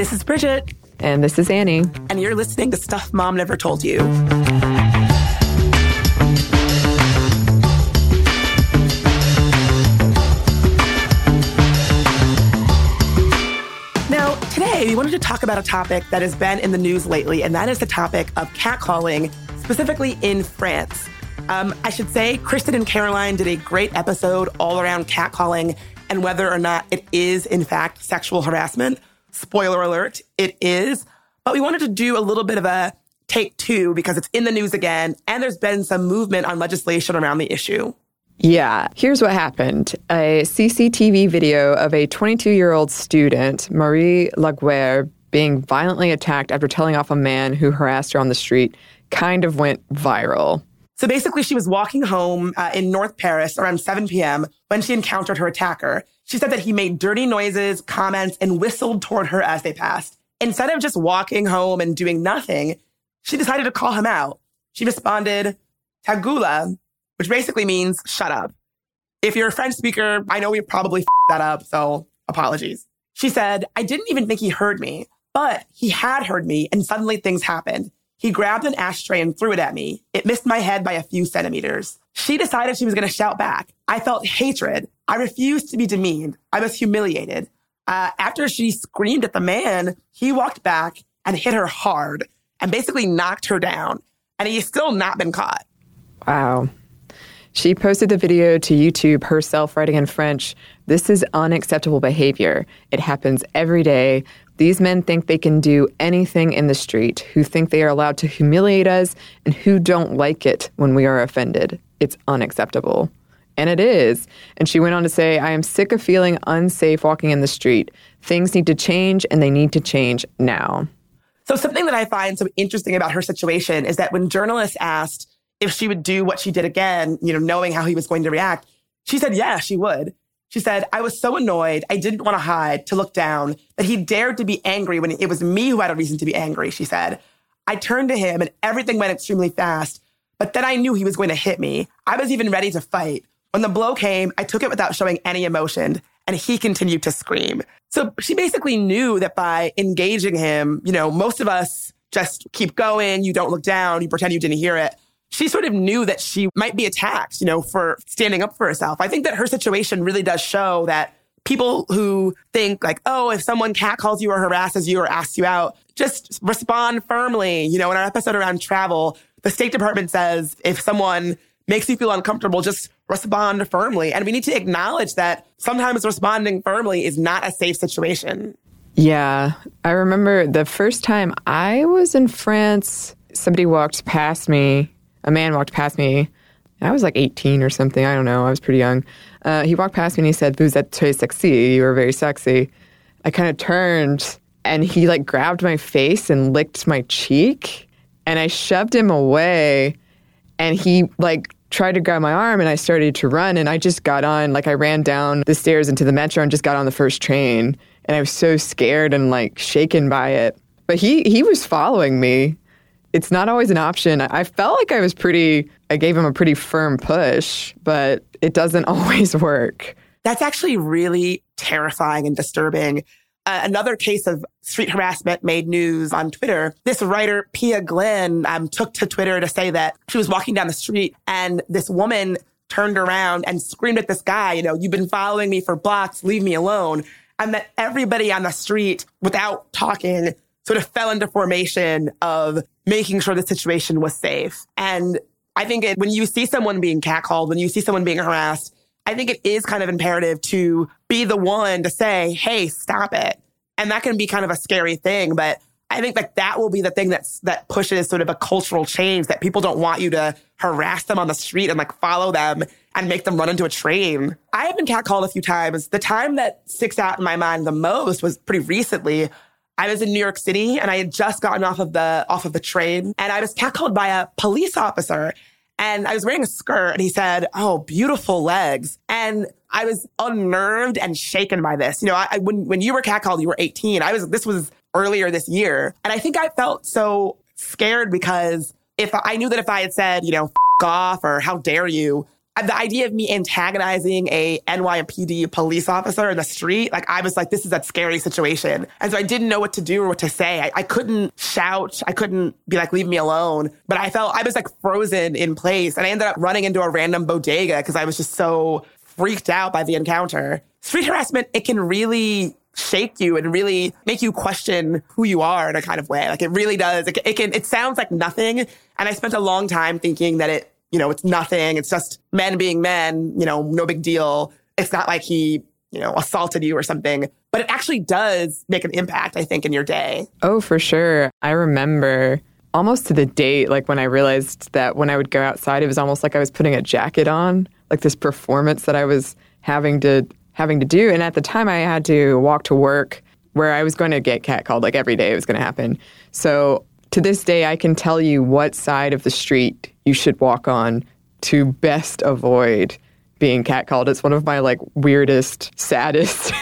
This is Bridget. And this is Annie. And you're listening to Stuff Mom Never Told You. Now, today we wanted to talk about a topic that has been in the news lately, and that is the topic of catcalling, specifically in France. I should say, Kristen and Caroline did a great episode all around catcalling and whether or not it is, in fact, sexual harassment. Spoiler alert, it is. But we wanted to do a little bit of a take two because it's in the news again, and there's been some movement on legislation around the issue. Yeah, here's what happened. A CCTV video of a 22-year-old student, Marie Laguerre, being violently attacked after telling off a man who harassed her on the street kind of went viral. So basically, she was walking home in North Paris around 7 p.m. when she encountered her attacker. She said that he made dirty noises, comments, and whistled toward her as they passed. Instead of just walking home and doing nothing, she decided to call him out. She responded, "Ta gueule," which basically means shut up. If you're a French speaker, I know we probably that up, so apologies. She said, "I didn't even think he heard me, but he had heard me, and suddenly things happened. He grabbed an ashtray and threw it at me. It missed my head by a few centimeters." She decided she was going to shout back. "I felt hatred. I refused to be demeaned. I was humiliated." After she screamed at the man, he walked back and hit her hard and basically knocked her down. And he's still not been caught. Wow. She posted the video to YouTube herself, writing in French, "This is unacceptable behavior. It happens every day. These men think they can do anything in the street, who think they are allowed to humiliate us, and who don't like it when we are offended. It's unacceptable." And it is. And she went on to say, "I am sick of feeling unsafe walking in the street. Things need to change, and they need to change now." So something that I find so interesting about her situation is that when journalists asked if she would do what she did again, knowing how he was going to react, she said, yeah, she would. She said, "I was so annoyed, I didn't want to hide, to look down, that he dared to be angry when it was me who had a reason to be angry," she said. "I turned to him and everything went extremely fast, but then I knew he was going to hit me. I was even ready to fight. When the blow came, I took it without showing any emotion, and he continued to scream." So she basically knew that by engaging him, most of us just keep going, you don't look down, you pretend you didn't hear it. She sort of knew that she might be attacked, for standing up for herself. I think that her situation really does show that people who think like, oh, if someone catcalls you or harasses you or asks you out, just respond firmly. In our episode around travel, the State Department says if someone makes you feel uncomfortable, just respond firmly. And we need to acknowledge that sometimes responding firmly is not a safe situation. Yeah. I remember the first time I was in France, somebody walked past me. A man walked past me. I was like 18 or something. I don't know. I was pretty young. He walked past me and he said, "Vous êtes très sexy." You were very sexy. I kind of turned and he grabbed my face and licked my cheek. And I shoved him away. And he tried to grab my arm and I started to run. And I just got on, I ran down the stairs into the metro and just got on the first train. And I was so scared and shaken by it. But he was following me. It's not always an option. I felt like I gave him a pretty firm push, but it doesn't always work. That's actually really terrifying and disturbing. Another case of street harassment made news on Twitter. This writer, Pia Glenn, took to Twitter to say that she was walking down the street and this woman turned around and screamed at this guy, "You've been following me for blocks, leave me alone." And that everybody on the street, without talking, sort of fell into formation of making sure the situation was safe. And I think when you see someone being catcalled, when you see someone being harassed, I think it is kind of imperative to be the one to say, "Hey, stop it." And that can be kind of a scary thing, but I think that will be the thing that pushes sort of a cultural change, that people don't want you to harass them on the street and follow them and make them run into a train. I have been catcalled a few times. The time that sticks out in my mind the most was pretty recently. I was in New York City and I had just gotten off of the train and I was catcalled by a police officer. And I was wearing a skirt and he said, "Oh, beautiful legs." And I was unnerved and shaken by this. When you were catcalled, you were 18. This was earlier this year. And I think I felt so scared because if I knew that if I had said, "F off," or "How dare you," the idea of me antagonizing a NYPD police officer in the street, like I was like, this is a scary situation. And so I didn't know what to do or what to say. I couldn't shout. I couldn't be like, leave me alone. But I felt I was like frozen in place. And I ended up running into a random bodega because I was just so freaked out by the encounter. Street harassment, it can really shake you and really make you question who you are in a kind of way. Like it really does. It sounds like nothing. And I spent a long time thinking that it's nothing. It's just men being men, no big deal. It's not like he, assaulted you or something. But it actually does make an impact, I think, in your day. Oh, for sure. I remember almost to the date, like when I realized that when I would go outside, it was almost like I was putting a jacket on, like this performance that I was having to do. And at the time I had to walk to work where I was going to get catcalled, like every day it was going to happen. So to this day, I can tell you what side of the street you should walk on to best avoid being catcalled. It's one of my like weirdest, saddest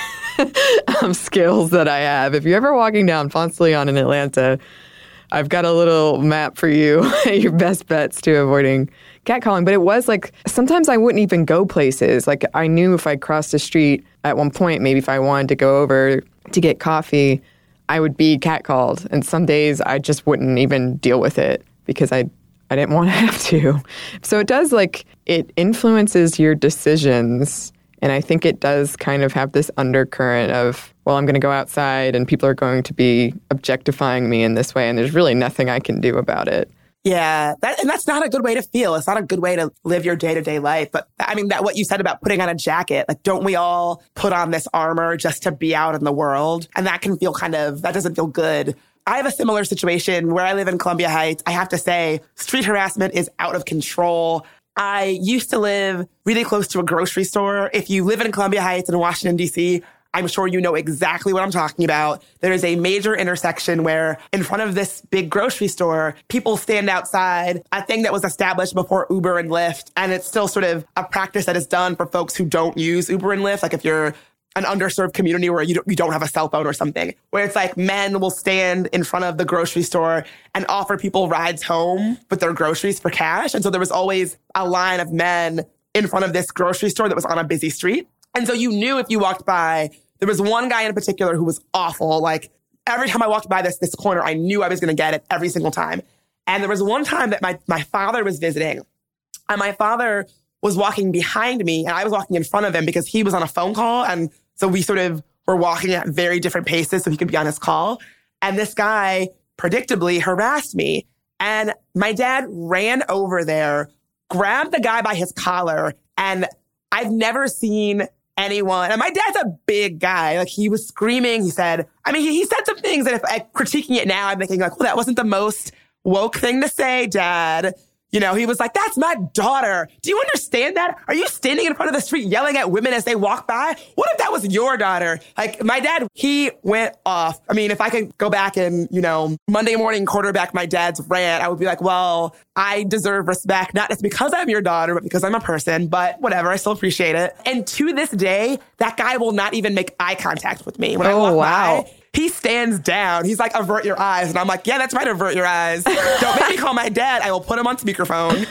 skills that I have. If you're ever walking down Ponce de Leon in Atlanta, I've got a little map for you, your best bets to avoiding catcalling. But it was like, sometimes I wouldn't even go places. Like I knew if I crossed the street at one point, maybe if I wanted to go over to get coffee, I would be catcalled. And some days I just wouldn't even deal with it because I didn't want to have to. So it does, like, it influences your decisions. And I think it does kind of have this undercurrent of, well, I'm going to go outside and people are going to be objectifying me in this way. And there's really nothing I can do about it. Yeah, that's not a good way to feel. It's not a good way to live your day-to-day life. But I mean, that what you said about putting on a jacket, like, don't we all put on this armor just to be out in the world? And that can feel that doesn't feel good. I have a similar situation where I live in Columbia Heights. I have to say, street harassment is out of control. I used to live really close to a grocery store. If you live in Columbia Heights in Washington, D.C., I'm sure you know exactly what I'm talking about. There is a major intersection where in front of this big grocery store, people stand outside, a thing that was established before Uber and Lyft. And it's still sort of a practice that is done for folks who don't use Uber and Lyft. Like if you're an underserved community where you don't have a cell phone or something, where it's like men will stand in front of the grocery store and offer people rides home with their groceries for cash. And so there was always a line of men in front of this grocery store that was on a busy street. And so you knew if you walked by, there was one guy in particular who was awful. Like every time I walked by this corner, I knew I was going to get it every single time. And there was one time that my father was visiting, and my father was walking behind me and I was walking in front of him because he was on a phone call. And so we sort of were walking at very different paces so he could be on his call. And this guy predictably harassed me. And my dad ran over there, grabbed the guy by his collar, and I've never seen anyone. And my dad's a big guy. Like he was screaming. He said, he said some things that if I'm critiquing it now, I'm thinking like, well, that wasn't the most woke thing to say, Dad. He was like, that's my daughter. Do you understand that? Are you standing in front of the street yelling at women as they walk by? What if that was your daughter? Like my dad, he went off. If I could go back and, Monday morning quarterback my dad's rant, I would be like, well, I deserve respect, not just because I'm your daughter, but because I'm a person, but whatever. I still appreciate it. And to this day, that guy will not even make eye contact with me. When I walk by, he stands down. He's like, avert your eyes. And I'm like, yeah, that's right, avert your eyes. Don't make me call my dad. I will put him on speakerphone.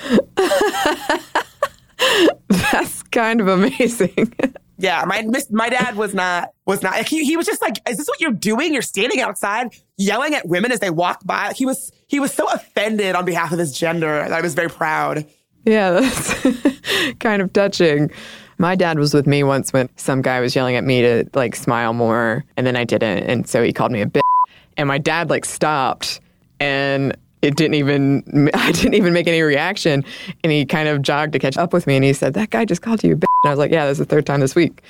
That's kind of amazing. Yeah, my dad was not like, he was just like, is this what you're doing? You're standing outside yelling at women as they walk by. He was so offended on behalf of his gender that I was very proud. Yeah, that's kind of touching. My dad was with me once when some guy was yelling at me to like smile more, and then I didn't, and so he called me a bitch. And my dad like stopped, and I didn't even make any reaction, and he kind of jogged to catch up with me, and he said, "That guy just called you a bitch." And I was like, "Yeah, that's the third time this week."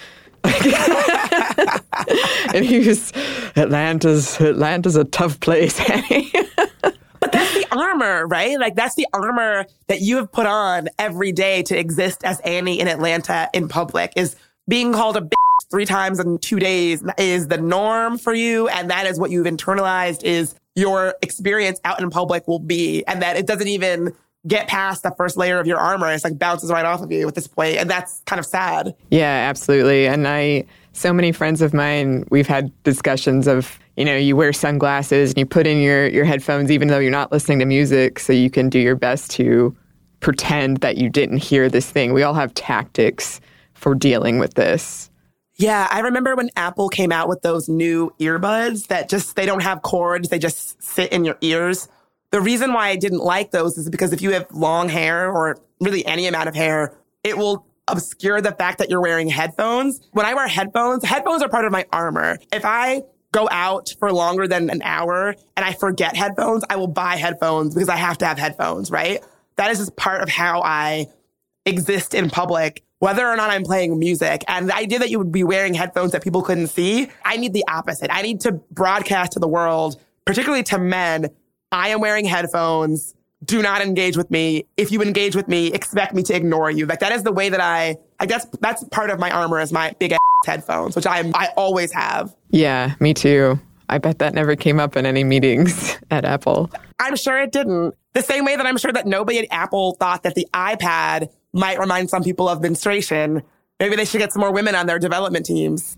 And he was, Atlanta's a tough place, Annie. But that's the armor, right? Like that's the armor that you have put on every day to exist as Annie in Atlanta in public. Is being called a bitch 3 times in 2 days is the norm for you. And that is what you've internalized is your experience out in public will be. And that it doesn't even get past the first layer of your armor. It's like bounces right off of you at this point. And that's kind of sad. Yeah, absolutely. And so many friends of mine, we've had discussions of, you wear sunglasses and you put in your headphones even though you're not listening to music so you can do your best to pretend that you didn't hear this thing. We all have tactics for dealing with this. Yeah, I remember when Apple came out with those new earbuds that they don't have cords, they just sit in your ears. The reason why I didn't like those is because if you have long hair or really any amount of hair, it will obscure the fact that you're wearing headphones. When I wear headphones are part of my armor. If I go out for longer than an hour and I forget headphones, I will buy headphones because I have to have headphones, right? That is just part of how I exist in public, whether or not I'm playing music. And the idea that you would be wearing headphones that people couldn't see, I need the opposite. I need to broadcast to the world, particularly to men, I am wearing headphones. Do not engage with me. If you engage with me, expect me to ignore you. Like that is the way that that's part of my armor is my big ass headphones, which I always have. Yeah, me too. I bet that never came up in any meetings at Apple. I'm sure it didn't. The same way that I'm sure that nobody at Apple thought that the iPad might remind some people of menstruation. Maybe they should get some more women on their development teams.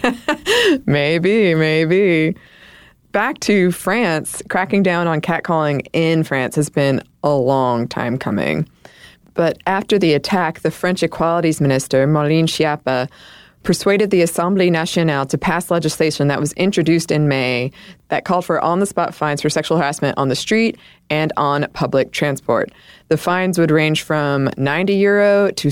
Maybe. Back to France, cracking down on catcalling in France has been a long time coming. But after the attack, the French Equalities Minister, Marlene Schiappa, persuaded the Assemblée Nationale to pass legislation that was introduced in May that called for on-the-spot fines for sexual harassment on the street and on public transport. The fines would range from 90 euro to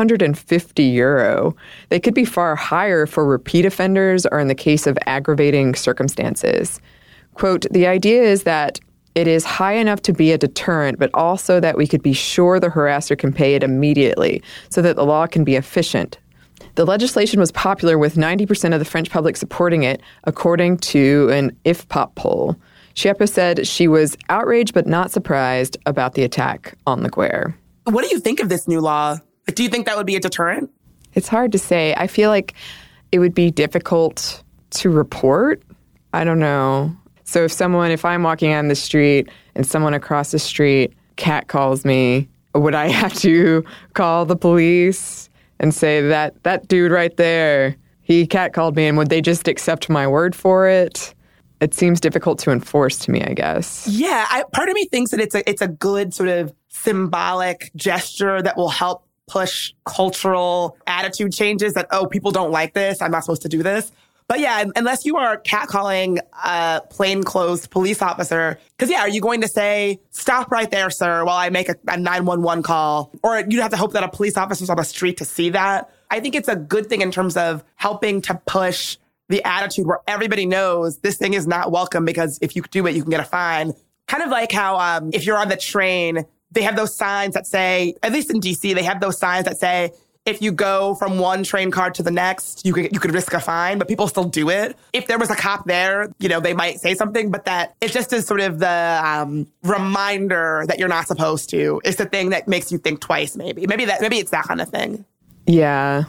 750 euro. They could be far higher for repeat offenders or in the case of aggravating circumstances. Quote, the idea is that it is high enough to be a deterrent, but also that we could be sure the harasser can pay it immediately so that the law can be efficient. The legislation was popular with 90% of the French public supporting it, according to an IFPOP poll. Schiappa said she was outraged but not surprised about the attack on Le Guer. What do you think of this new law? Do you think that would be a deterrent? It's hard to say. I feel like it would be difficult to report. I don't know. So if I'm walking on the street and someone across the street catcalls me, would I have to call the police and say that dude right there, he catcalled me, and would they just accept my word for it? It seems difficult to enforce to me, I guess. Yeah, part of me thinks that it's a good sort of symbolic gesture that will help push cultural attitude changes that, oh, people don't like this, I'm not supposed to do this. But yeah, unless you are catcalling a plainclothes police officer, because yeah, are you going to say, stop right there, sir, while I make a 911 call? Or you'd have to hope that a police officer's on the street to see that. I think it's a good thing in terms of helping to push the attitude where everybody knows this thing is not welcome because if you do it, you can get a fine. Kind of like how if you're on the train, they have those signs that say, at least in DC, they have those signs that say, if you go from one train car to the next, you could risk a fine, but people still do it. If there was a cop there, they might say something, but that it just is sort of the reminder that you're not supposed to. It's the thing that makes you think twice, maybe. Maybe it's that kind of thing. Yeah.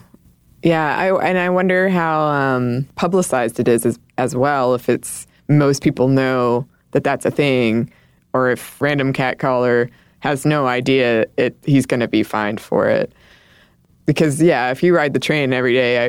I wonder how publicized it is as well. If it's most people know that that's a thing, or if random catcaller has no idea he's going to be fined for it. Because, yeah, if you ride the train every day,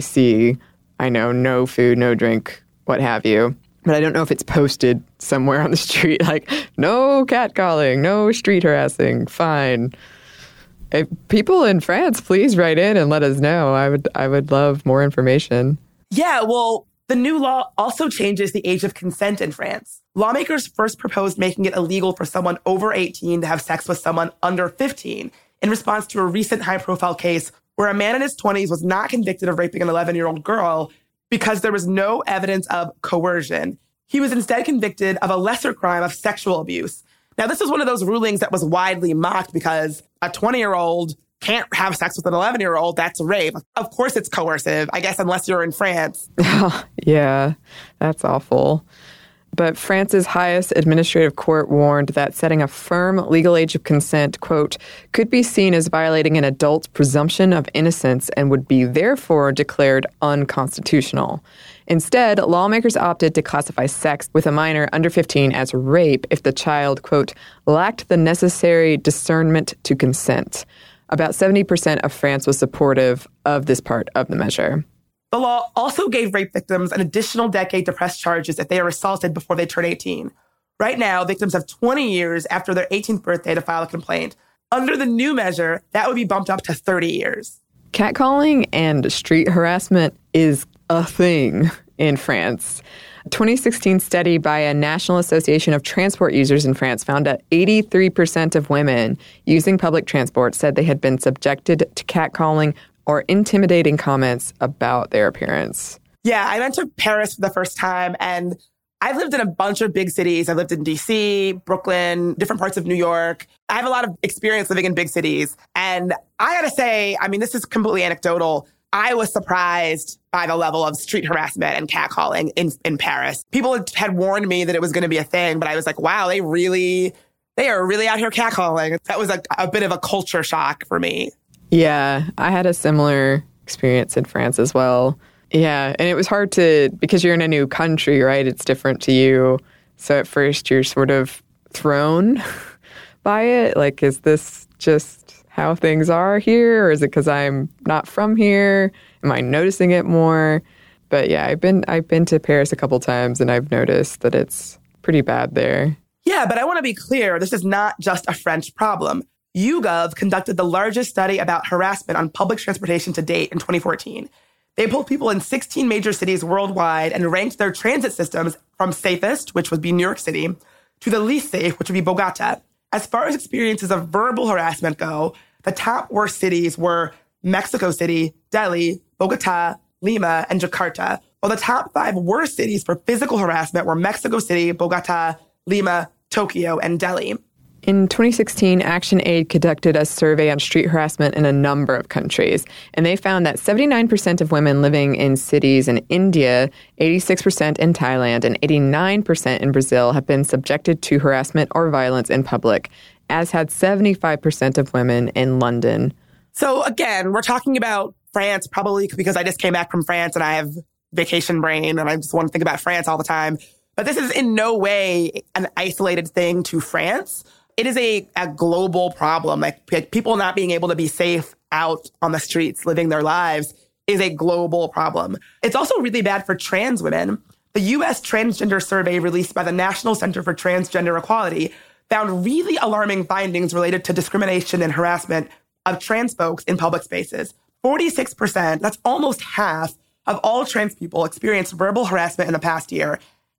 I know no food, no drink, what have you. But I don't know if it's posted somewhere on the street, like, no catcalling, no street harassing, fine. If people in France, please write in and let us know. I would love more information. Yeah, well, the new law also changes the age of consent in France. Lawmakers first proposed making it illegal for someone over 18 to have sex with someone under 15. In response to a recent high-profile case where a man in his 20s was not convicted of raping an 11-year-old girl because there was no evidence of coercion. He was instead convicted of a lesser crime of sexual abuse. Now, this was one of those rulings that was widely mocked because a 20-year-old can't have sex with an 11-year-old. That's rape. Of course it's coercive, I guess, unless you're in France. Yeah, that's awful. But France's highest administrative court warned that setting a firm legal age of consent, quote, could be seen as violating an adult's presumption of innocence and would be therefore declared unconstitutional. Instead, lawmakers opted to classify sex with a minor under 15 as rape if the child, quote, lacked the necessary discernment to consent. About 70% of France was supportive of this part of the measure. The law also gave rape victims an additional decade to press charges if they are assaulted before they turn 18. Right now, victims have 20 years after their 18th birthday to file a complaint. Under the new measure, that would be bumped up to 30 years. Catcalling and street harassment is a thing in France. A 2016 study by a National Association of Transport Users in France found that 83% of women using public transport said they had been subjected to catcalling or intimidating comments about their appearance. Yeah, I went to Paris for the first time, and I've lived in a bunch of big cities. I lived in DC, Brooklyn, different parts of New York. I have a lot of experience living in big cities. And I gotta say, I mean, this is completely anecdotal. I was surprised by the level of street harassment and catcalling in Paris. People had warned me that it was going to be a thing, but I was like, wow, they are really out here catcalling. That was a bit of a culture shock for me. Yeah, I had a similar experience in France as well. Yeah, and it was hard because you're in a new country, right? It's different to you. So at first you're sort of thrown by it. Like, is this just how things are here? Or is it because I'm not from here? Am I noticing it more? But yeah, I've been to Paris a couple times and I've noticed that it's pretty bad there. Yeah, but I want to be clear. This is not just a French problem. YouGov conducted the largest study about harassment on public transportation to date in 2014. They polled people in 16 major cities worldwide and ranked their transit systems from safest, which would be New York City, to the least safe, which would be Bogota. As far as experiences of verbal harassment go, the top worst cities were Mexico City, Delhi, Bogota, Lima, and Jakarta, while the top 5 worst cities for physical harassment were Mexico City, Bogota, Lima, Tokyo, and Delhi. In 2016, ActionAid conducted a survey on street harassment in a number of countries, and they found that 79% of women living in cities in India, 86% in Thailand, and 89% in Brazil have been subjected to harassment or violence in public, as had 75% of women in London. So again, we're talking about France, probably because I just came back from France and I have vacation brain and I just want to think about France all the time. But this is in no way an isolated thing to France. It is a global problem. Like people not being able to be safe out on the streets, living their lives is a global problem. It's also really bad for trans women. The U.S. Transgender Survey released by the National Center for Transgender Equality found really alarming findings related to discrimination and harassment of trans folks in public spaces. 46%, that's almost half of all trans people experienced verbal harassment in the past year.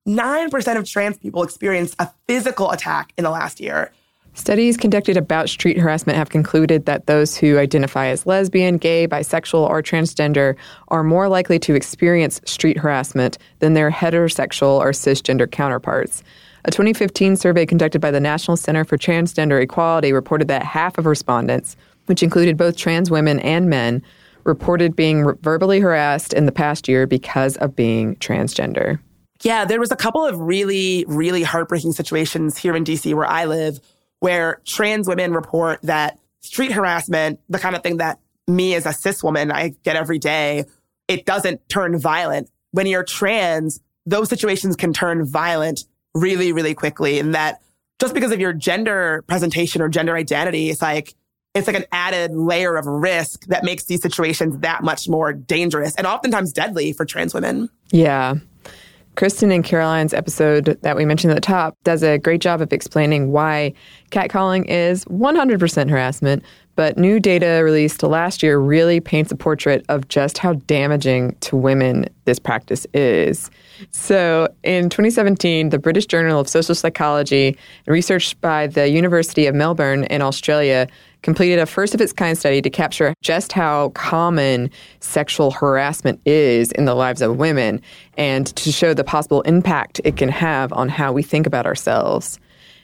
9% of trans people experienced a physical attack in the last year. Studies conducted about street harassment have concluded that those who identify as lesbian, gay, bisexual, or transgender are more likely to experience street harassment than their heterosexual or cisgender counterparts. A 2015 survey conducted by the National Center for Transgender Equality reported that half of respondents, which included both trans women and men, reported being verbally harassed in the past year because of being transgender. Yeah, there was a couple of really, really heartbreaking situations here in DC where I live where trans women report that street harassment, the kind of thing that me as a cis woman, I get every day, it doesn't turn violent. When you're trans, those situations can turn violent really, really quickly. And that just because of your gender presentation or gender identity, it's like an added layer of risk that makes these situations that much more dangerous and oftentimes deadly for trans women. Yeah. Kristen and Caroline's episode that we mentioned at the top does a great job of explaining why catcalling is 100% harassment, but new data released last year really paints a portrait of just how damaging to women this practice is. So in 2017, the British Journal of Social Psychology, research by the University of Melbourne in Australia, completed a first-of-its-kind study to capture just how common sexual harassment is in the lives of women and to show the possible impact it can have on how we think about ourselves.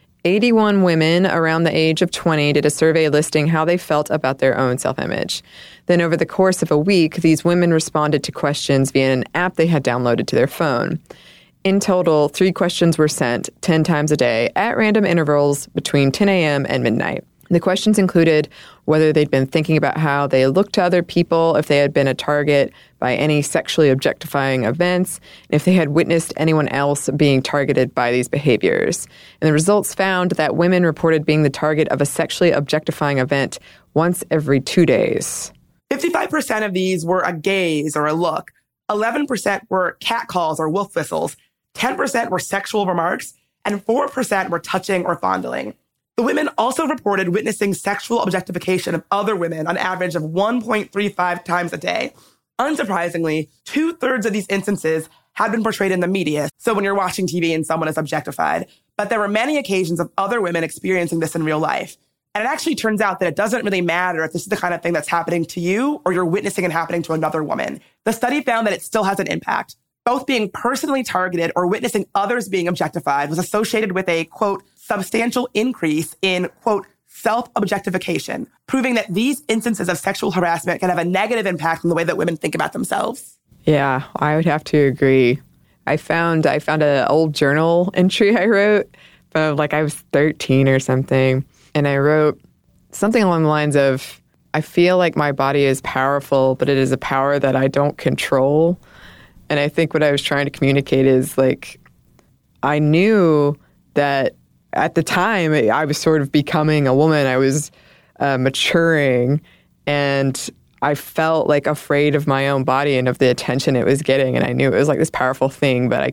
81 women around the age of 20 did a survey listing how they felt about their own self-image. Then over the course of a week, these women responded to questions via an app they had downloaded to their phone. In total, 3 questions were sent 10 times a day at random intervals between 10 a.m. and midnight. The questions included whether they'd been thinking about how they looked to other people, if they had been a target by any sexually objectifying events, and if they had witnessed anyone else being targeted by these behaviors. And the results found that women reported being the target of a sexually objectifying event once every 2 days. 55% of these were a gaze or a look. 11% were catcalls or wolf whistles. 10% were sexual remarks, and 4% were touching or fondling. The women also reported witnessing sexual objectification of other women on average of 1.35 times a day. Unsurprisingly, 2/3 of these instances had been portrayed in the media. So when you're watching TV and someone is objectified, but there were many occasions of other women experiencing this in real life. And it actually turns out that it doesn't really matter if this is the kind of thing that's happening to you or you're witnessing it happening to another woman. The study found that it still has an impact. Both being personally targeted or witnessing others being objectified was associated with a, quote, substantial increase in, quote, self-objectification, proving that these instances of sexual harassment can have a negative impact on the way that women think about themselves. Yeah, I would have to agree. I found an old journal entry I wrote, like I was 13 or something, and I wrote something along the lines of, I feel like my body is powerful, but it is a power that I don't control. And I think what I was trying to communicate is, like, I knew that at the time I was sort of becoming a woman. I was maturing, and I felt like afraid of my own body and of the attention it was getting. And I knew it was like this powerful thing, but I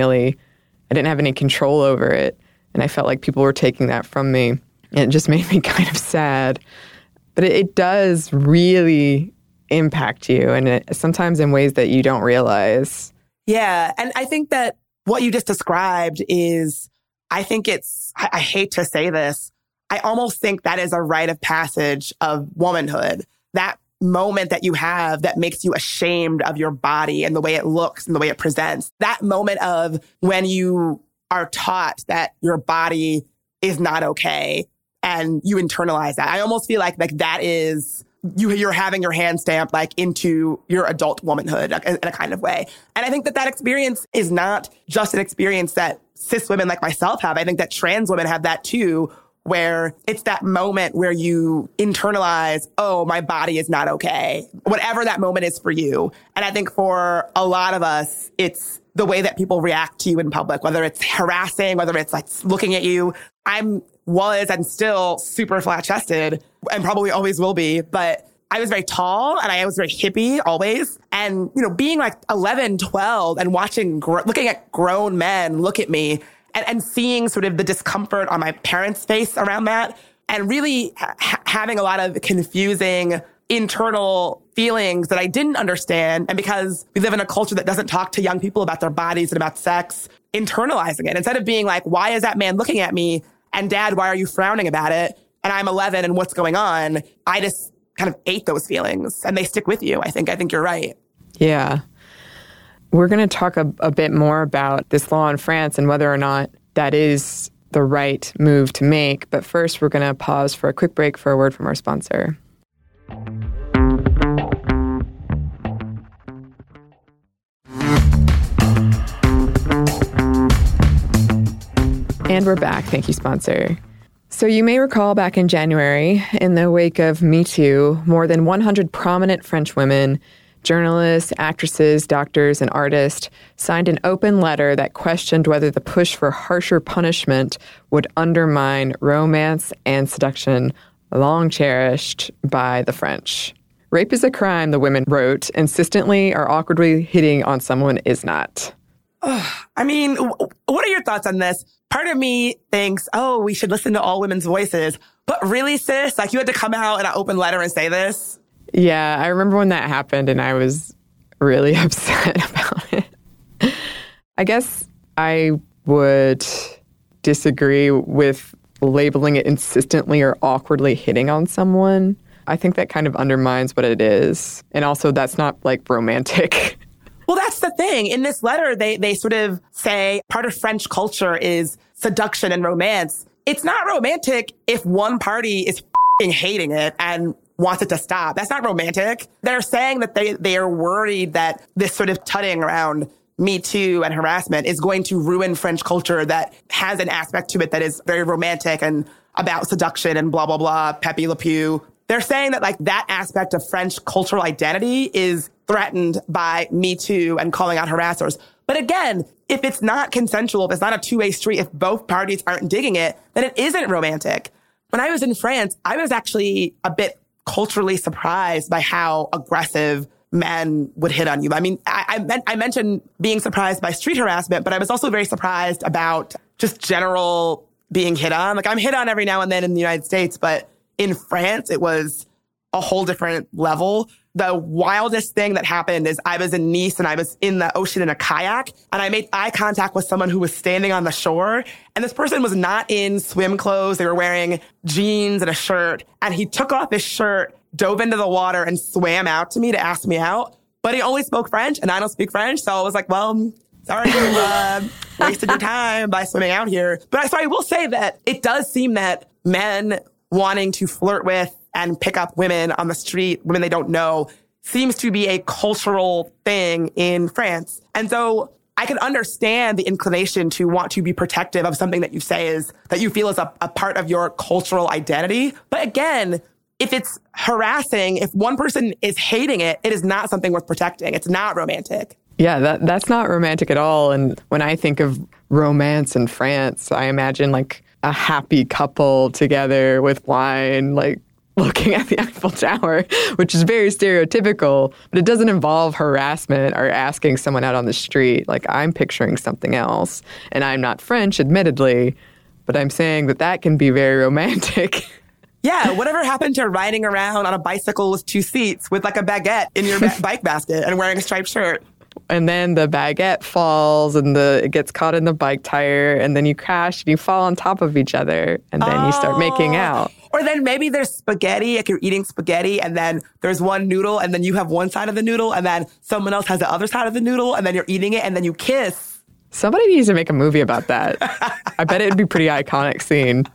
didn't have any control over it. And I felt like people were taking that from me. And it just made me kind of sad. But it does really impact you, and sometimes in ways that you don't realize. Yeah. And I think that what you just described is, I hate to say this, I almost think that is a rite of passage of womanhood. That moment that you have that makes you ashamed of your body and the way it looks and the way it presents. That moment of when you are taught that your body is not okay and you internalize that. I almost feel like that is, you're having your hand stamped like into your adult womanhood in a kind of way. And I think that experience is not just an experience that cis women like myself have. I think that trans women have that too, where it's that moment where you internalize, oh, my body is not okay, whatever that moment is for you. And I think for a lot of us, it's the way that people react to you in public, whether it's harassing, whether it's like looking at you. Was and still super flat chested and probably always will be, but I was very tall and I was very hippie always. And, being like 11, 12 and looking at grown men look at me and seeing sort of the discomfort on my parents' face around that, and really having a lot of confusing internal feelings that I didn't understand. And because we live in a culture that doesn't talk to young people about their bodies and about sex, internalizing it instead of being like, why is that man looking at me? And Dad, why are you frowning about it? And I'm 11 and what's going on? I just kind of ate those feelings and they stick with you. I think you're right. Yeah. We're going to talk a bit more about this law in France and whether or not that is the right move to make. But first, we're going to pause for a quick break for a word from our sponsor. And we're back. Thank you, sponsor. So you may recall back in January, in the wake of Me Too, more than 100 prominent French women, journalists, actresses, doctors, and artists signed an open letter that questioned whether the push for harsher punishment would undermine romance and seduction long cherished by the French. Rape is a crime, the women wrote. Insistently or awkwardly hitting on someone is not. I mean, what are your thoughts on this? Part of me thinks, oh, we should listen to all women's voices. But really, sis, like you had to come out in an open letter and say this? Yeah, I remember when that happened and I was really upset about it. I guess I would disagree with labeling it insistently or awkwardly hitting on someone. I think that kind of undermines what it is. And also, that's not like romantic. Well, that's the thing. In this letter, they sort of say part of French culture is seduction and romance. It's not romantic if one party is f***ing hating it and wants it to stop. That's not romantic. They're saying that they are worried that this sort of tutting around Me Too and harassment is going to ruin French culture that has an aspect to it that is very romantic and about seduction and blah, blah, blah, Pepe Le Pew. They're saying that like that aspect of French cultural identity is threatened by Me Too and calling out harassers. But again, if it's not consensual, if it's not a two-way street, if both parties aren't digging it, then it isn't romantic. When I was in France, I was actually a bit culturally surprised by how aggressive men would hit on you. I mean, I mentioned being surprised by street harassment, but I was also very surprised about just general being hit on. Like I'm hit on every now and then in the United States, but in France, it was a whole different level. The wildest thing that happened is I was in Nice and I was in the ocean in a kayak and I made eye contact with someone who was standing on the shore. And this person was not in swim clothes. They were wearing jeans and a shirt. And he took off his shirt, dove into the water and swam out to me to ask me out. But he only spoke French and I don't speak French. So I was like, well, sorry you wasted your time by swimming out here. But I will say that it does seem that men wanting to flirt with and pick up women on the street, women they don't know, seems to be a cultural thing in France. And so I can understand the inclination to want to be protective of something that you say is, that you feel is a part of your cultural identity. But again, if it's harassing, if one person is hating it, it is not something worth protecting. It's not romantic. Yeah, that's not romantic at all. And when I think of romance in France, I imagine like a happy couple together with wine, like looking at the Eiffel Tower, which is very stereotypical, but it doesn't involve harassment or asking someone out on the street. Like I'm picturing something else. And I'm not French, admittedly, but I'm saying that can be very romantic. Yeah, whatever happened to riding around on a bicycle with 2 seats with like a baguette in your bike basket and wearing a striped shirt? And then the baguette falls and it gets caught in the bike tire and then you crash and you fall on top of each other and then you start making out. Or then maybe there's spaghetti, like you're eating spaghetti and then there's one noodle and then you have one side of the noodle and then someone else has the other side of the noodle and then you're eating it and then you kiss. Somebody needs to make a movie about that. I bet it'd be a pretty iconic scene.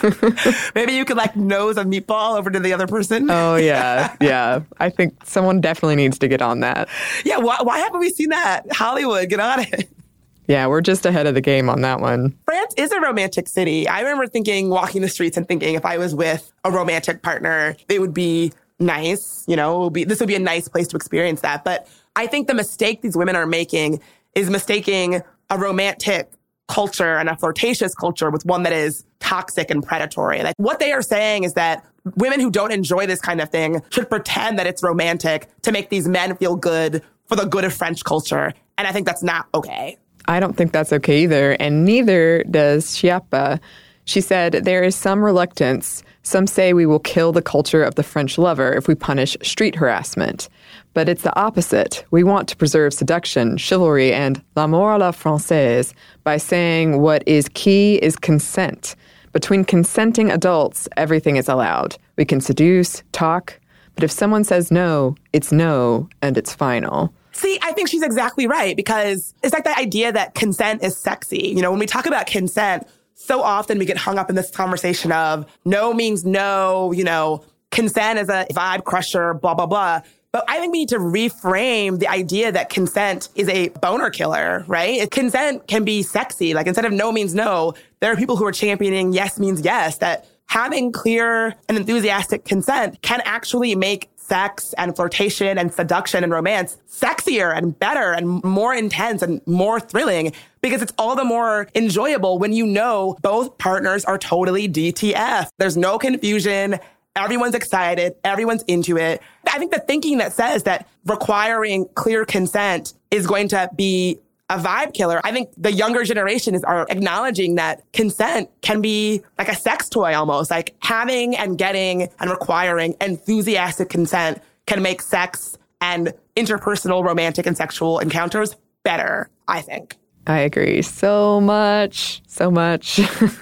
Maybe you could like nose a meatball over to the other person. Oh, yeah. Yeah. I think someone definitely needs to get on that. Yeah. Why haven't we seen that? Hollywood, get on it. Yeah, we're just ahead of the game on that one. France is a romantic city. I remember walking the streets and thinking if I was with a romantic partner, it would be nice. You know, this would be a nice place to experience that. But I think the mistake these women are making is mistaking a romantic culture and a flirtatious culture with one that is toxic and predatory. Like what they are saying is that women who don't enjoy this kind of thing should pretend that it's romantic to make these men feel good for the good of French culture. And I think that's not okay. I don't think that's okay either, and neither does Schiappa. She said, there is some reluctance. Some say we will kill the culture of the French lover if we punish street harassment. But it's the opposite. We want to preserve seduction, chivalry, and l'amour à la française by saying what is key is consent. Between consenting adults, everything is allowed. We can seduce, talk, but if someone says no, it's no, and it's final. See, I think she's exactly right, because it's like the idea that consent is sexy. You know, when we talk about consent, so often we get hung up in this conversation of no means no, you know, consent is a vibe crusher, blah, blah, blah. But I think we need to reframe the idea that consent is a boner killer, right? Consent can be sexy. Like instead of no means no, there are people who are championing yes means yes, that having clear and enthusiastic consent can actually make sex and flirtation and seduction and romance sexier and better and more intense and more thrilling, because it's all the more enjoyable when you know both partners are totally DTF. There's no confusion. Everyone's excited. Everyone's into it. I think the thinking that says that requiring clear consent is going to be a vibe killer. I think the younger generation are acknowledging that consent can be like a sex toy almost. Like having and getting and requiring enthusiastic consent can make sex and interpersonal romantic and sexual encounters better, I think. I agree so much, so much.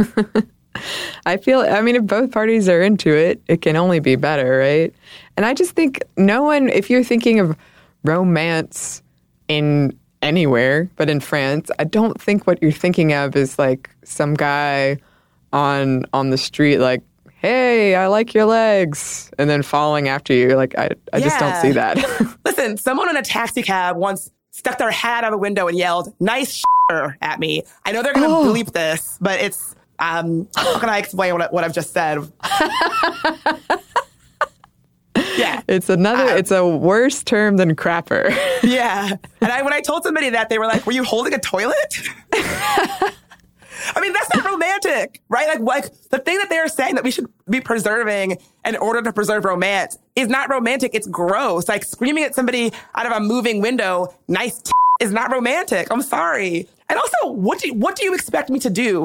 If both parties are into it, it can only be better, right? And I just think if you're thinking of romance in anywhere but in France, I don't think what you're thinking of is like some guy on the street like, hey, I like your legs, and then following after you. Like, I just don't see that. Listen, someone in a taxi cab once stuck their head out the window and yelled, nice at me. I know they're going to bleep this, but it's, how can I explain what I've just said? Yeah. It's a worse term than crapper. Yeah. And when I told somebody that, they were like, were you holding a toilet? I mean, that's not romantic, right? Like the thing that they're saying that we should be preserving in order to preserve romance is not romantic. It's gross. Like screaming at somebody out of a moving window, nice is not romantic. I'm sorry. And also, what do you expect me to do?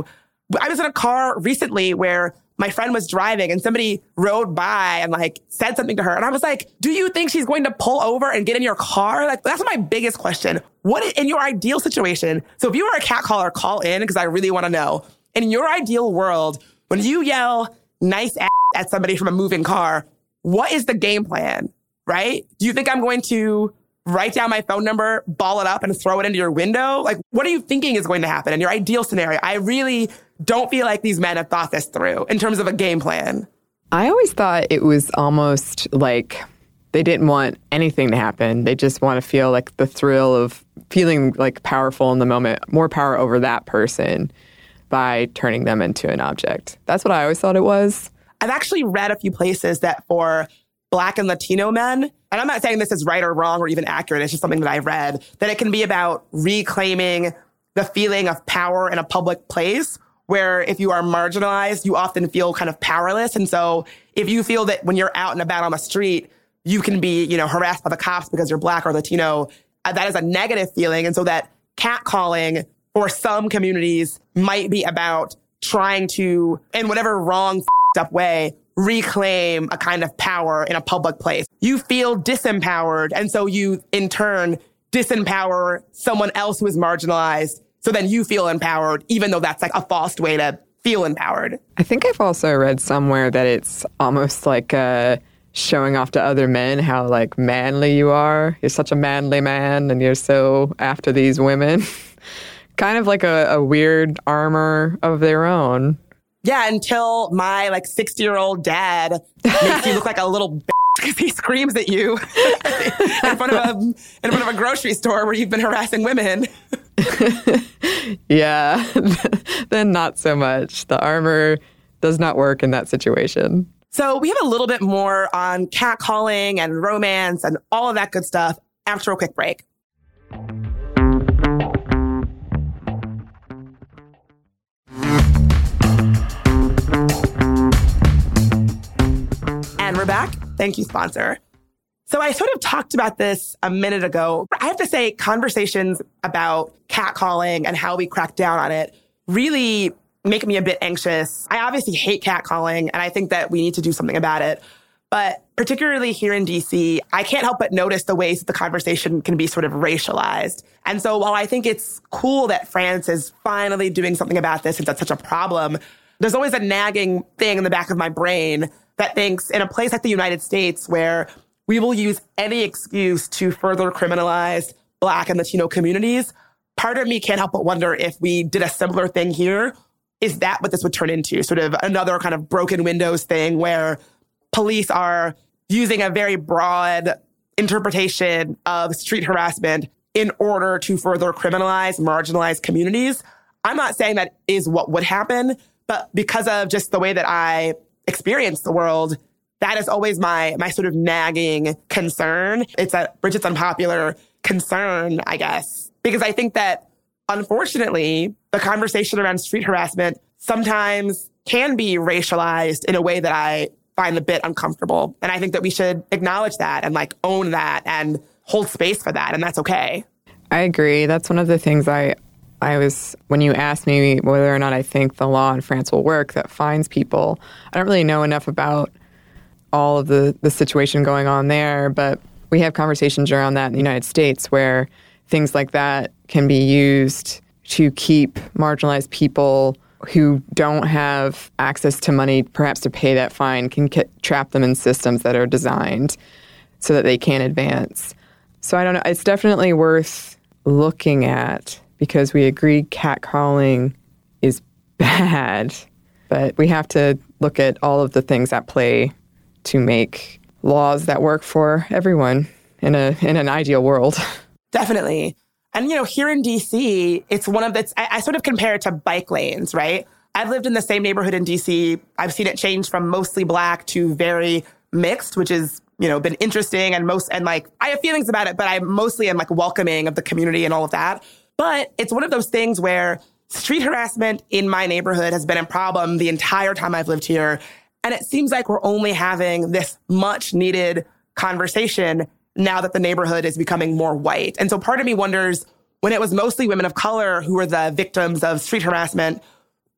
I was in a car recently where my friend was driving and somebody rode by and like said something to her. And I was like, do you think she's going to pull over and get in your car? Like, that's my biggest question. What in your ideal situation? So if you were a catcaller, call in because I really want to know. In your ideal world, when you yell nice ass at somebody from a moving car, what is the game plan, right? Do you think I'm going to write down my phone number, ball it up and throw it into your window? Like, what are you thinking is going to happen in your ideal scenario? I really don't feel like these men have thought this through in terms of a game plan. I always thought it was almost like they didn't want anything to happen. They just want to feel like the thrill of feeling like powerful in the moment, more power over that person by turning them into an object. That's what I always thought it was. I've actually read a few places that for Black and Latino men, and I'm not saying this is right or wrong or even accurate, it's just something that I've read, that it can be about reclaiming the feeling of power in a public place, where if you are marginalized, you often feel kind of powerless. And so if you feel that when you're out and about on the street, you can be, harassed by the cops because you're Black or Latino, that is a negative feeling. And so that catcalling for some communities might be about trying to, in whatever wrong up way, reclaim a kind of power in a public place. You feel disempowered. And so you, in turn, disempower someone else who is marginalized. So then you feel empowered, even though that's like a false way to feel empowered. I think I've also read somewhere that it's almost like showing off to other men how like manly you are. You're such a manly man and you're so after these women. Kind of like a weird armor of their own. Yeah, until my 60-year-old dad makes you look like a little bitch because he screams at you in front of a grocery store where you've been harassing women. Yeah, then not so much. The armor does not work in that situation. So we have a little bit more on catcalling and romance and all of that good stuff after a quick break. And we're back. Thank you, sponsor. So I sort of talked about this a minute ago. I have to say conversations about catcalling and how we crack down on it really make me a bit anxious. I obviously hate catcalling, and I think that we need to do something about it. But particularly here in DC, I can't help but notice the ways that the conversation can be sort of racialized. And so while I think it's cool that France is finally doing something about this, since that's such a problem, there's always a nagging thing in the back of my brain that thinks in a place like the United States where we will use any excuse to further criminalize Black and Latino communities, part of me can't help but wonder if we did a similar thing here. Is that what this would turn into? Sort of another kind of broken windows thing where police are using a very broad interpretation of street harassment in order to further criminalize marginalized communities. I'm not saying that is what would happen, but because of just the way that I experience the world, that is always my sort of nagging concern. It's Bridget's unpopular concern, I guess, because I think that unfortunately, the conversation around street harassment sometimes can be racialized in a way that I find a bit uncomfortable. And I think that we should acknowledge that and own that and hold space for that. And that's okay. I agree. That's one of the things I was, when you asked me whether or not I think the law in France will work that fines people, I don't really know enough about all of the situation going on there, but we have conversations around that in the United States where things like that can be used to keep marginalized people who don't have access to money, perhaps to pay that fine, can trap them in systems that are designed so that they can't advance. So I don't know. It's definitely worth looking at because we agree catcalling is bad, but we have to look at all of the things at play to make laws that work for everyone in an ideal world. Definitely. And, here in DC, it's one of the, I sort of compare it to bike lanes, right? I've lived in the same neighborhood in DC. I've seen it change from mostly Black to very mixed, which is, been interesting and I have feelings about it, but I mostly am welcoming of the community and all of that. But it's one of those things where street harassment in my neighborhood has been a problem the entire time I've lived here. And it seems like we're only having this much needed conversation now that the neighborhood is becoming more white. And so part of me wonders, when it was mostly women of color who were the victims of street harassment,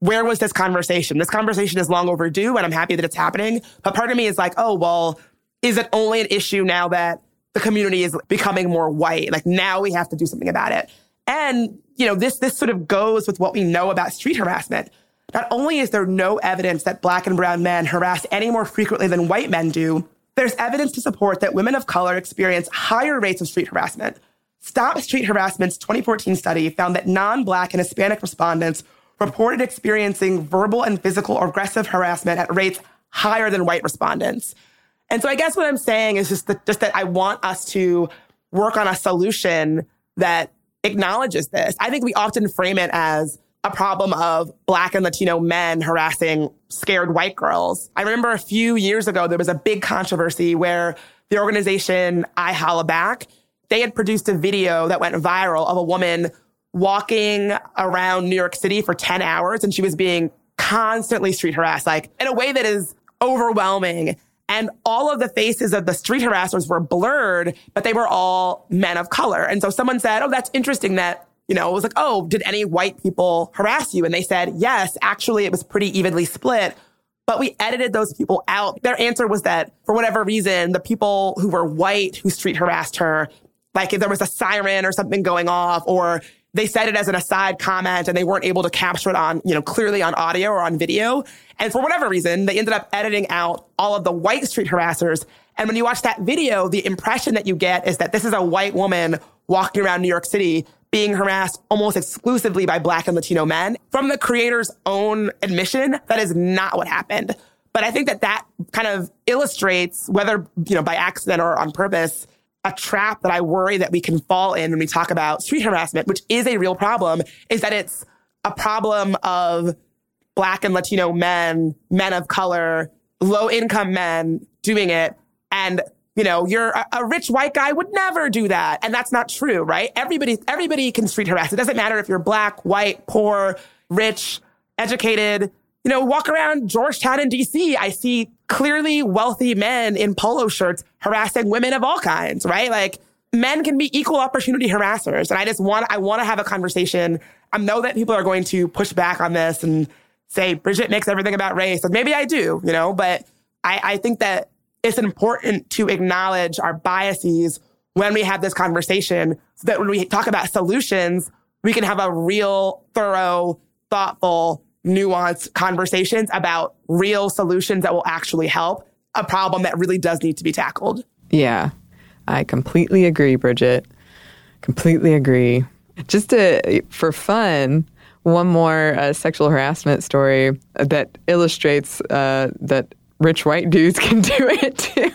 where was this conversation? This conversation is long overdue, and I'm happy that it's happening. But part of me is like, oh, well, is it only an issue now that the community is becoming more white? Like, now we have to do something about it. And, you know, this sort of goes with what we know about street harassment. Not only is there no evidence that Black and brown men harass any more frequently than white men do, there's evidence to support that women of color experience higher rates of street harassment. Stop Street Harassment's 2014 study found that non-Black and Hispanic respondents reported experiencing verbal and physical or aggressive harassment at rates higher than white respondents. And so I guess what I'm saying is just that I want us to work on a solution that acknowledges this. I think we often frame it as a problem of Black and Latino men harassing scared white girls. I remember a few years ago, there was a big controversy where the organization I Holla Back, they had produced a video that went viral of a woman walking around New York City for 10 hours, and she was being constantly street harassed, like in a way that is overwhelming. And all of the faces of the street harassers were blurred, but they were all men of color. And so someone said, oh, that's interesting that, you know, it was like, oh, did any white people harass you? And they said, yes, actually, it was pretty evenly split. But we edited those people out. Their answer was that for whatever reason, the people who were white who street harassed her, like if there was a siren or something going off, or they said it as an aside comment and they weren't able to capture it on, you know, clearly on audio or on video. And for whatever reason, they ended up editing out all of the white street harassers. And when you watch that video, the impression that you get is that this is a white woman walking around New York City being harassed almost exclusively by Black and Latino men. From the creator's own admission, that is not what happened. But I think that kind of illustrates, whether, you know, by accident or on purpose, a trap that I worry that we can fall in when we talk about street harassment, which is a real problem, is that it's a problem of Black and Latino men, men of color, low-income men doing it. And, you know, you're a rich white guy would never do that. And that's not true, right? Everybody can street harass. It doesn't matter if you're Black, white, poor, rich, educated. You know, walk around Georgetown in DC, I see clearly wealthy men in polo shirts harassing women of all kinds, right? Like, men can be equal opportunity harassers. And I want to have a conversation. I know that people are going to push back on this and say, Bridget makes everything about race. And maybe I do, you know, but I think that it's important to acknowledge our biases when we have this conversation so that when we talk about solutions, we can have a real, thorough, thoughtful, nuanced conversations about real solutions that will actually help a problem that really does need to be tackled. Yeah, I completely agree, Bridget. Completely agree. Just for fun, one more sexual harassment story that illustrates that rich white dudes can do it too.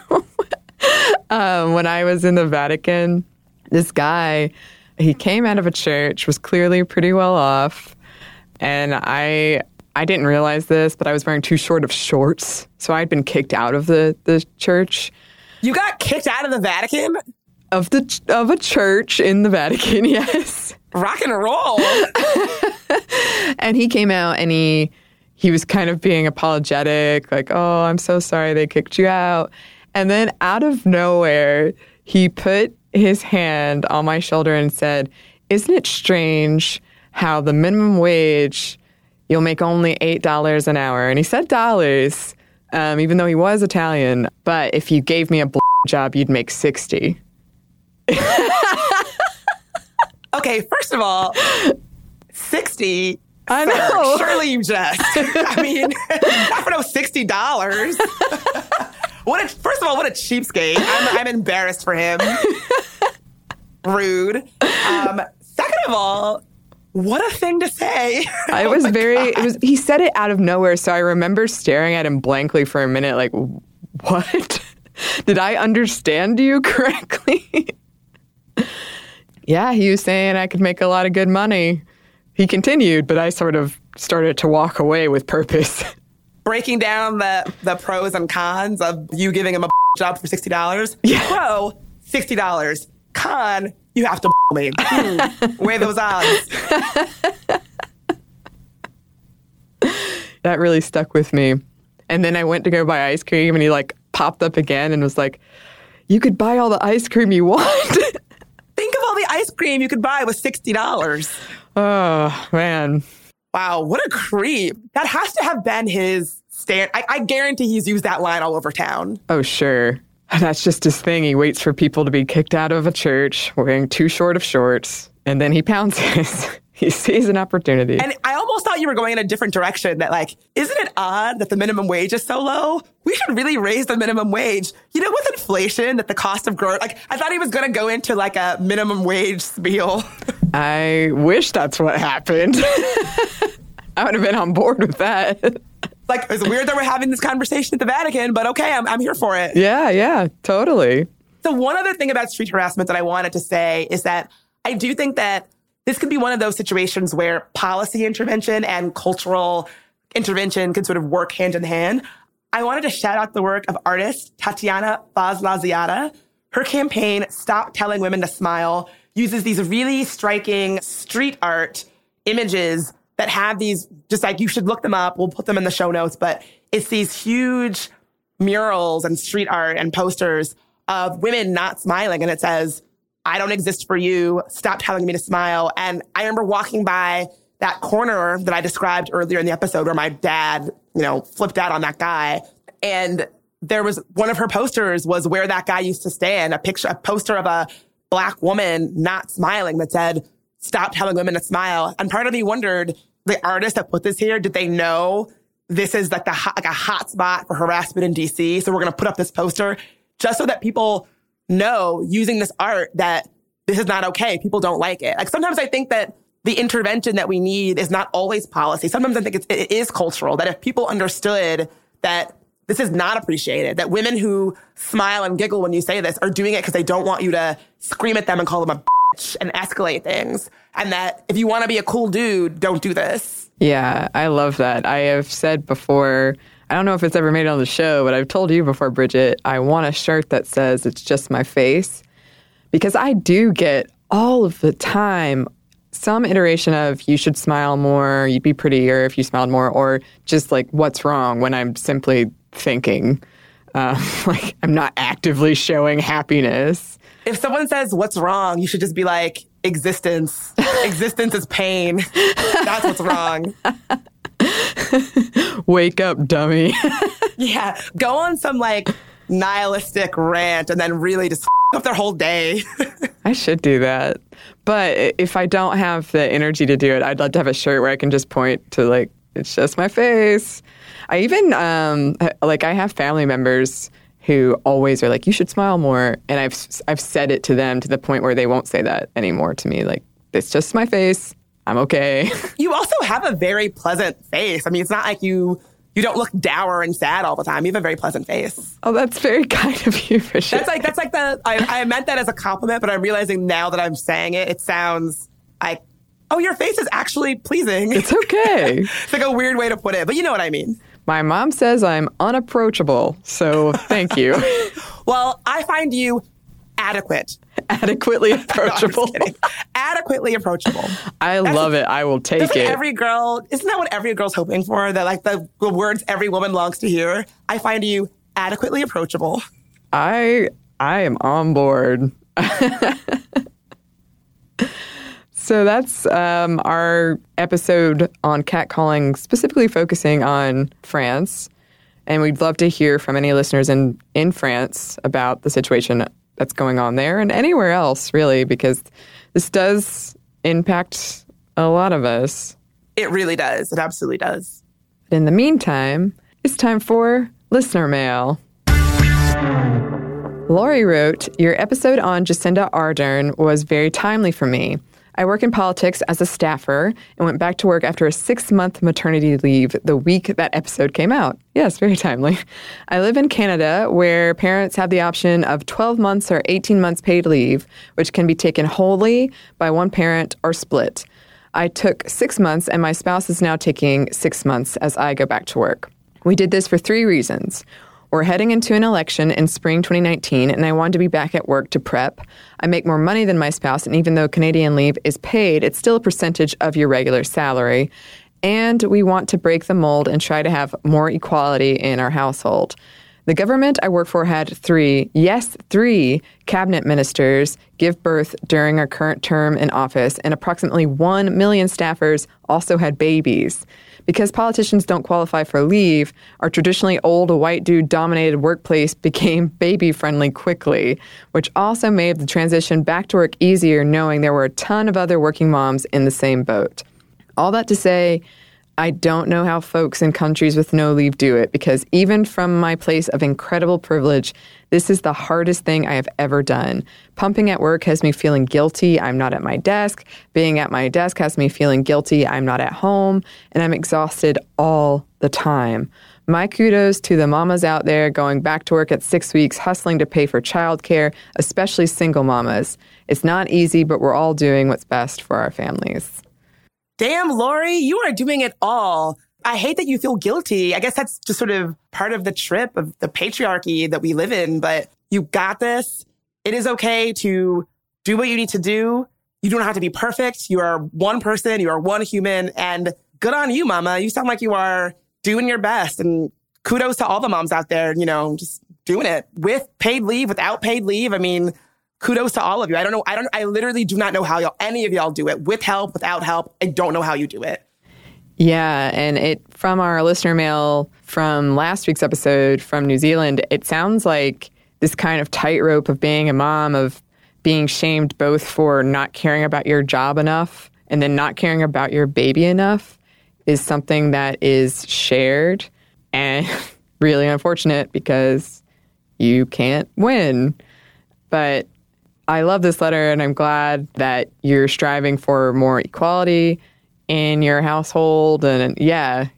When I was in the Vatican, this guy, he came out of a church, was clearly pretty well off. And I didn't realize this, but I was wearing too short of shorts. So I'd been kicked out of the church. You got kicked out of the Vatican? Of a church in the Vatican, yes. Rock and roll. And he came out and he was kind of being apologetic, like, oh, I'm so sorry they kicked you out. And then out of nowhere, he put his hand on my shoulder and said, isn't it strange how the minimum wage, you'll make only $8 an hour? And he said dollars, even though he was Italian. But if you gave me a job, you'd make 60. Okay, first of all, 60. I know. Surely you just. I mean, not for no $60. First of all, what a cheapskate. I'm embarrassed for him. Rude. Second of all, what a thing to say. He said it out of nowhere, so I remember staring at him blankly for a minute, like, what? Did I understand you correctly? Yeah, he was saying I could make a lot of good money. He continued, but I sort of started to walk away with purpose. Breaking down the pros and cons of you giving him a job for $60. Yeah. Pro, $60. Con, you have to me. Weigh those odds. That really stuck with me. And then I went to go buy ice cream, and he popped up again and was like, you could buy all the ice cream you want. Think of all the ice cream you could buy with $60. Oh, man. Wow, what a creep. That has to have been his stand. I guarantee he's used that line all over town. Oh, sure. That's just his thing. He waits for people to be kicked out of a church wearing too short of shorts, and then he pounces. He sees an opportunity. And I almost thought you were going in a different direction, that like, isn't it odd that the minimum wage is so low? We should really raise the minimum wage. You know, with inflation, that the cost of growth, like, I thought he was going to go into like a minimum wage spiel. I wish that's what happened. I would have been on board with that. Like, it's weird that we're having this conversation at the Vatican, but okay, I'm here for it. Yeah, totally. So one other thing about street harassment that I wanted to say is that I do think that this could be one of those situations where policy intervention and cultural intervention can sort of work hand in hand. I wanted to shout out the work of artist Tatiana Vazlaziada. Her campaign, Stop Telling Women to Smile, uses these really striking street art images that have these, just like, you should look them up. We'll put them in the show notes, but it's these huge murals and street art and posters of women not smiling. And it says, I don't exist for you. Stop telling me to smile. And I remember walking by that corner that I described earlier in the episode where my dad, flipped out on that guy. And there was one of her posters was where that guy used to stand, a poster of a Black woman not smiling that said, stop telling women to smile. And part of me wondered, the artist that put this here, did they know this is like a hot spot for harassment in DC? So we're going to put up this poster just so that people know, using this art, that this is not okay. People don't like it. Like, sometimes I think that the intervention that we need is not always policy. Sometimes I think it is cultural, that if people understood that this is not appreciated, that women who smile and giggle when you say this are doing it because they don't want you to scream at them and call them a bitch and escalate things. And that if you want to be a cool dude, don't do this. Yeah, I love that. I have said before, I don't know if it's ever made it on the show, but I've told you before, Bridget, I want a shirt that says it's just my face. Because I do get all of the time some iteration of you should smile more, you'd be prettier if you smiled more, or just like, what's wrong, when I'm simply thinking. Like, I'm not actively showing happiness. If someone says, what's wrong, you should just be like, existence. Existence is pain. That's what's wrong. Wake up, dummy. Yeah. Go on some like nihilistic rant and then really just up their whole day. I should do that. But if I don't have the energy to do it, I'd love to have a shirt where I can just point to like, it's just my face. I even, I have family members who always are like, you should smile more. And I've said it to them to the point where they won't say that anymore to me. Like, it's just my face. I'm okay. You also have a very pleasant face. I mean, it's not like you don't look dour and sad all the time. You have a very pleasant face. Oh, that's very kind of you, for sure. That's like I meant that as a compliment, but I'm realizing now that I'm saying it, it sounds like, oh, your face is actually pleasing. It's okay. It's like a weird way to put it, but you know what I mean. My mom says I'm unapproachable, so thank you. Well, I find you adequate. Adequately approachable. No, adequately approachable. I love it. I will take it. Isn't that what every girl's hoping for? That like the words every woman longs to hear? I find you adequately approachable. I am on board. So that's our episode on catcalling, specifically focusing on France. And we'd love to hear from any listeners in France about the situation that's going on there and anywhere else, really, because this does impact a lot of us. It really does. It absolutely does. But in the meantime, it's time for listener mail. Lori wrote, your episode on Jacinda Ardern was very timely for me. I work in politics as a staffer and went back to work after a 6-month maternity leave the week that episode came out. Yes, very timely. I live in Canada, where parents have the option of 12 months or 18 months paid leave, which can be taken wholly by one parent or split. I took 6 months, and my spouse is now taking 6 months as I go back to work. We did this for 3 reasons. We're heading into an election in spring 2019, and I wanted to be back at work to prep. I make more money than my spouse, and even though Canadian leave is paid, it's still a percentage of your regular salary. And we want to break the mold and try to have more equality in our household. The government I work for had 3 cabinet ministers give birth during our current term in office, and approximately 1 million staffers also had babies. Because politicians don't qualify for leave, our traditionally old white dude-dominated workplace became baby-friendly quickly, which also made the transition back to work easier knowing there were a ton of other working moms in the same boat. All that to say, I don't know how folks in countries with no leave do it, because even from my place of incredible privilege, this is the hardest thing I have ever done. Pumping at work has me feeling guilty I'm not at my desk. Being at my desk has me feeling guilty I'm not at home. And I'm exhausted all the time. My kudos to the mamas out there going back to work at 6 weeks, hustling to pay for childcare, especially single mamas. It's not easy, but we're all doing what's best for our families. Damn, Lori, you are doing it all. I hate that you feel guilty. I guess that's just sort of part of the trip of the patriarchy that we live in, but you got this. It is okay to do what you need to do. You don't have to be perfect. You are one person. You are one human, and good on you, mama. You sound like you are doing your best, and kudos to all the moms out there, just doing it with paid leave, without paid leave. I mean, kudos to all of you. I literally do not know how any of y'all do it. With help, without help. I don't know how you do it. Yeah. And from our listener mail from last week's episode from New Zealand, it sounds like this kind of tightrope of being a mom, of being shamed both for not caring about your job enough and then not caring about your baby enough, is something that is shared and really unfortunate because you can't win. But I love this letter, and I'm glad that you're striving for more equality in your household. And yeah,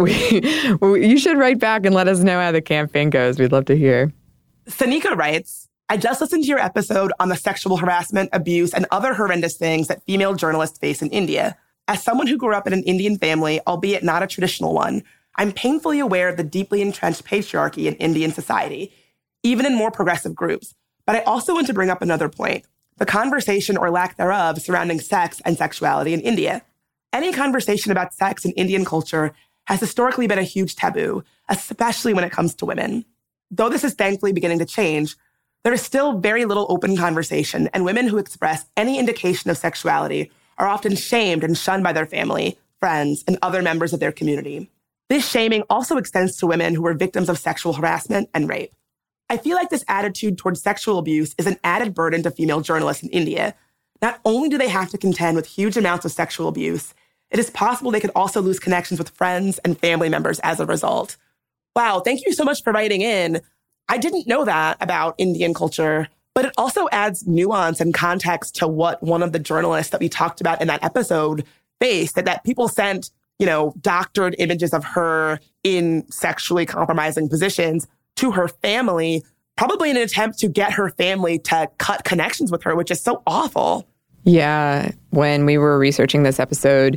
you should write back and let us know how the campaign goes. We'd love to hear. Sanika writes, I just listened to your episode on the sexual harassment, abuse, and other horrendous things that female journalists face in India. As someone who grew up in an Indian family, albeit not a traditional one, I'm painfully aware of the deeply entrenched patriarchy in Indian society, even in more progressive groups. But I also want to bring up another point, the conversation or lack thereof surrounding sex and sexuality in India. Any conversation about sex in Indian culture has historically been a huge taboo, especially when it comes to women. Though this is thankfully beginning to change, there is still very little open conversation, and women who express any indication of sexuality are often shamed and shunned by their family, friends, and other members of their community. This shaming also extends to women who are victims of sexual harassment and rape. I feel like this attitude towards sexual abuse is an added burden to female journalists in India. Not only do they have to contend with huge amounts of sexual abuse, it is possible they could also lose connections with friends and family members as a result. Wow, thank you so much for writing in. I didn't know that about Indian culture, but it also adds nuance and context to what one of the journalists that we talked about in that episode faced, that people sent, doctored images of her in sexually compromising positions to her family, probably in an attempt to get her family to cut connections with her, which is so awful. Yeah. When we were researching this episode,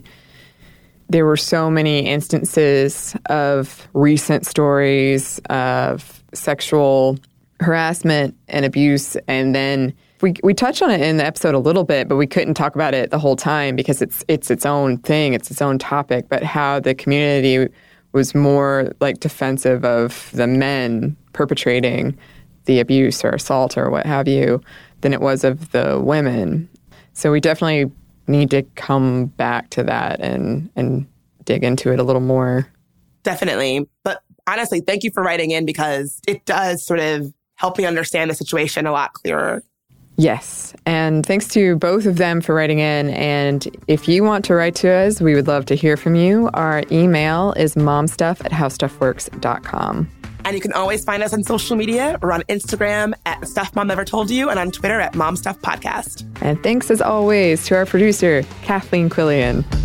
there were so many instances of recent stories of sexual harassment and abuse. And then we touched on it in the episode a little bit, but we couldn't talk about it the whole time because it's its own thing. It's its own topic. But how the community was more like defensive of the men perpetrating the abuse or assault or what have you than it was of the women. So we definitely need to come back to that and dig into it a little more. Definitely. But honestly, thank you for writing in because it does sort of help me understand the situation a lot clearer. Yes. And thanks to both of them for writing in. And if you want to write to us, we would love to hear from you. Our email is momstuff@howstuffworks.com. And you can always find us on social media. We're on Instagram at Stuff Mom Never Told You and on Twitter at MomStuffPodcast. And thanks as always to our producer, Kathleen Quillian.